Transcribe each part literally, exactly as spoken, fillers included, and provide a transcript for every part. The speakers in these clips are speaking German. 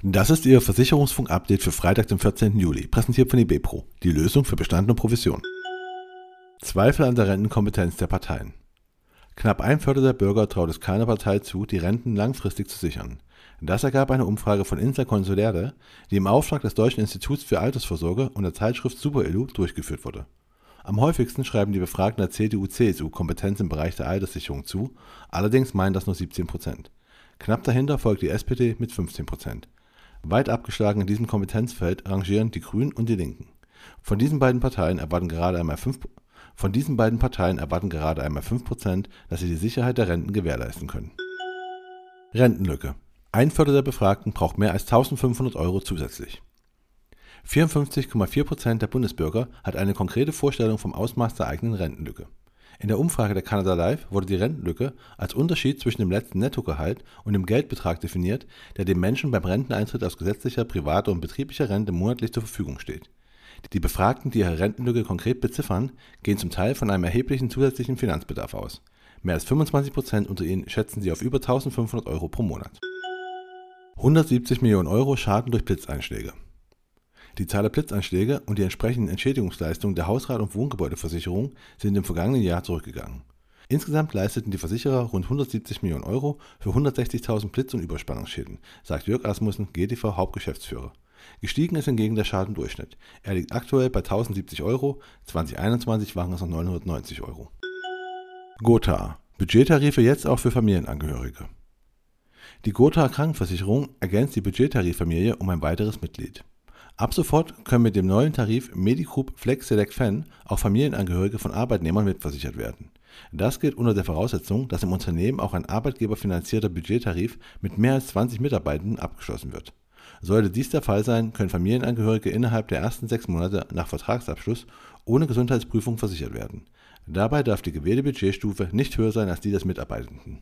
Das ist Ihr Versicherungsfunk-Update für Freitag, den vierzehnten Juli, präsentiert von IBPRO, die Lösung für Bestand und Provision. Zweifel an der Rentenkompetenz der Parteien. Knapp ein Viertel der Bürger traut es keiner Partei zu, die Renten langfristig zu sichern. Das ergab eine Umfrage von Insla Consulere, die im Auftrag des Deutschen Instituts für Altersvorsorge und der Zeitschrift SuperElu durchgeführt wurde. Am häufigsten schreiben die Befragten der C D U C S U Kompetenz im Bereich der Alterssicherung zu, allerdings meinen das nur siebzehn Prozent. Knapp dahinter folgt die S P D mit fünfzehn Prozent. Weit abgeschlagen in diesem Kompetenzfeld rangieren die Grünen und die Linken. Von diesen beiden Parteien erwarten gerade einmal fünf Von diesen beiden Parteien erwarten gerade einmal fünf Prozent, dass sie die Sicherheit der Renten gewährleisten können. Rentenlücke. Ein Viertel der Befragten braucht mehr als eintausendfünfhundert Euro zusätzlich. vierundfünfzig Komma vier Prozent der Bundesbürger hat eine konkrete Vorstellung vom Ausmaß der eigenen Rentenlücke. In der Umfrage der Canada Life wurde die Rentenlücke als Unterschied zwischen dem letzten Nettogehalt und dem Geldbetrag definiert, der dem Menschen beim Renteneintritt aus gesetzlicher, privater und betrieblicher Rente monatlich zur Verfügung steht. Die Befragten, die ihre Rentenlücke konkret beziffern, gehen zum Teil von einem erheblichen zusätzlichen Finanzbedarf aus. Mehr als fünfundzwanzig Prozent unter ihnen schätzen sie auf über eintausendfünfhundert Euro pro Monat. hundertsiebzig Millionen Euro Schaden durch Blitzeinschläge. Die Zahl der Blitzeinschläge und die entsprechenden Entschädigungsleistungen der Hausrat- und Wohngebäudeversicherung sind im vergangenen Jahr zurückgegangen. Insgesamt leisteten die Versicherer rund hundertsiebzig Millionen Euro für hundertsechzigtausend Blitz- und Überspannungsschäden, sagt Jörg Asmussen, G D V Hauptgeschäftsführer. Gestiegen ist hingegen der Schadendurchschnitt. Er liegt aktuell bei eintausendsiebzig Euro, zwanzig einundzwanzig waren es noch neunhundertneunzig Euro. Gotha. Budgettarife jetzt auch für Familienangehörige. Die Gotha Krankenversicherung ergänzt die Budgettarifamilie um ein weiteres Mitglied. Ab sofort können mit dem neuen Tarif Medicroup Flex Select Fan auch Familienangehörige von Arbeitnehmern mitversichert werden. Das gilt unter der Voraussetzung, dass im Unternehmen auch ein arbeitgeberfinanzierter Budgettarif mit mehr als zwanzig Mitarbeitenden abgeschlossen wird. Sollte dies der Fall sein, können Familienangehörige innerhalb der ersten sechs Monate nach Vertragsabschluss ohne Gesundheitsprüfung versichert werden. Dabei darf die gewählte Budgetstufe nicht höher sein als die des Mitarbeitenden.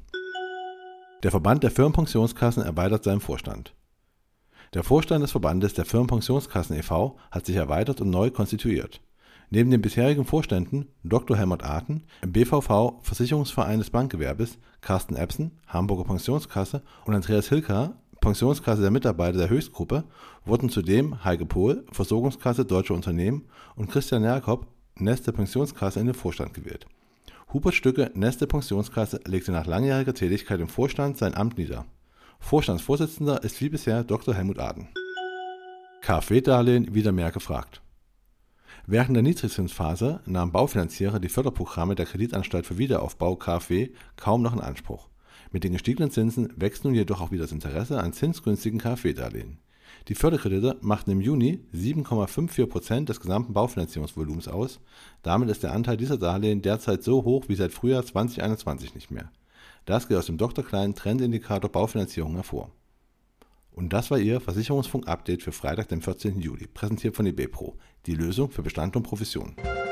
Der Verband der Firmenpensionskassen erweitert seinen Vorstand. Der Vorstand des Verbandes der Firmenpensionskassen e V hat sich erweitert und neu konstituiert. Neben den bisherigen Vorständen Doktor Helmut Arten, im B V V Versicherungsverein des Bankgewerbes, Carsten Epsen, Hamburger Pensionskasse und Andreas Hilker, Pensionskasse der Mitarbeiter der Höchstgruppe, wurden zudem Heike Pohl, Versorgungskasse Deutsche Unternehmen und Christian Jakob, Neste Pensionskasse in den Vorstand gewählt. Hubert Stücke, Neste Pensionskasse, legte nach langjähriger Tätigkeit im Vorstand sein Amt nieder. Vorstandsvorsitzender ist wie bisher Doktor Helmut Arden. KfW-Darlehen wieder mehr gefragt. Während der Niedrigzinsphase nahmen Baufinanzierer die Förderprogramme der Kreditanstalt für Wiederaufbau KfW kaum noch in Anspruch. Mit den gestiegenen Zinsen wächst nun jedoch auch wieder das Interesse an zinsgünstigen KfW-Darlehen. Die Förderkredite machten im Juni sieben Komma vierundfünfzig Prozent des gesamten Baufinanzierungsvolumens aus. Damit ist der Anteil dieser Darlehen derzeit so hoch wie seit Frühjahr zweitausendeinundzwanzig nicht mehr. Das geht aus dem Doktor Klein Trendindikator Baufinanzierung hervor. Und das war Ihr Versicherungsfunk-Update für Freitag, den vierzehnten Juli, präsentiert von IBPRO, die Lösung für Bestand und Provision.